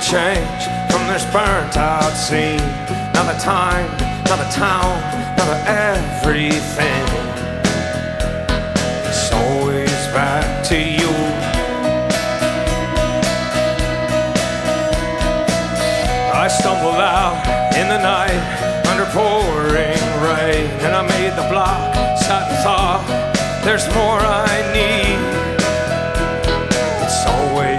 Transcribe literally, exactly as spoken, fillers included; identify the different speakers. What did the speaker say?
Speaker 1: change from this burnt out scene. Now the time, now the town, now the everything. It's always back to you. I stumbled out in the night under pouring rain, and I made the block, sat and thought, there's more I need.